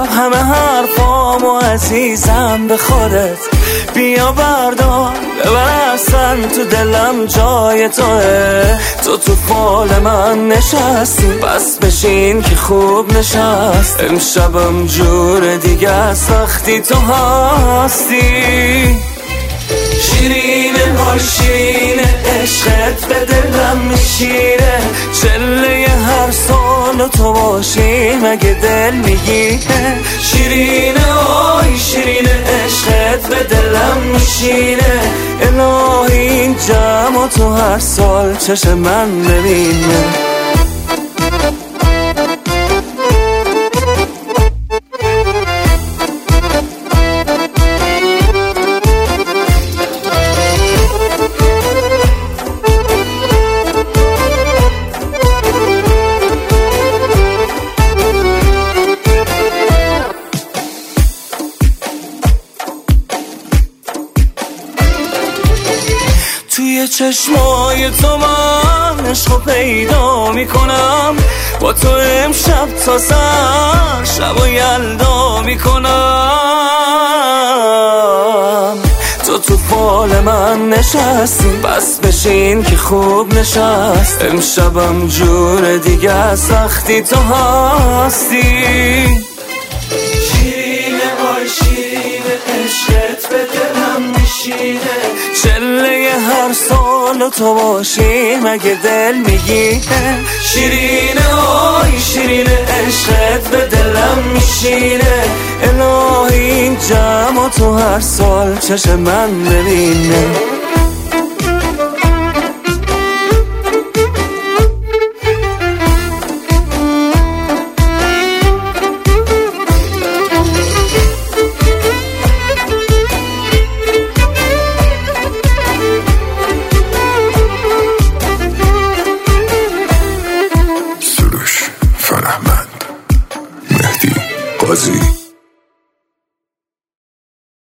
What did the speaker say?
همه حرفامو عزیزم به خودت بیا بردار ببر اصلا تو دلم جای توه. تو فال من نشستی بس بشین که خوب نشست. امشبم جور دیگه است وقتی تو هستی. شیرینه های شیرینه عشقت به دلم میشینه. چله هر سال تو باشی مگه دل میگیره. شیرینه های شیرینه عشقت به دلم میشینه. الهی این جمع تو هر سال چشم من ببینه. توی چشمای تو من عشقو پیدا میکنم. با تو امشب تا سر شب و یلدا میکنم. تو فال من نشستی بس بشین که خوب نشست. امشبم جور دیگه است وقتی تو هستی. شیرینه های شیرینه عشقت به دلم میشینه. چله هر سال تو باشی مگه دل میگیره. شیرینه های شیرینه عشقت به دلم میشینه. الهی این جمع تو هر سال چشم من ببینه.